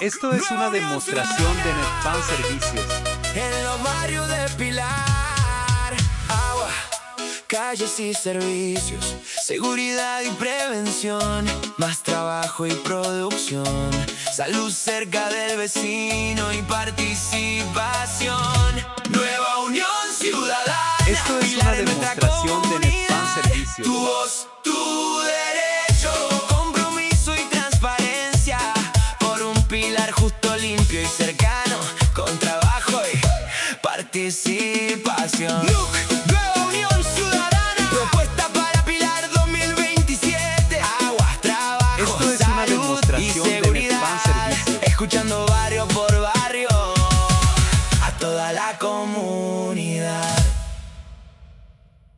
Esto es una demostración de Netpan Servicios. En los barrios de Pilar, agua, calles y servicios, seguridad y prevención, más trabajo y producción, salud cerca del vecino y participación. Nueva Unión Ciudadana. Esto es una demostración de Netpan Servicios. Tu voz, tu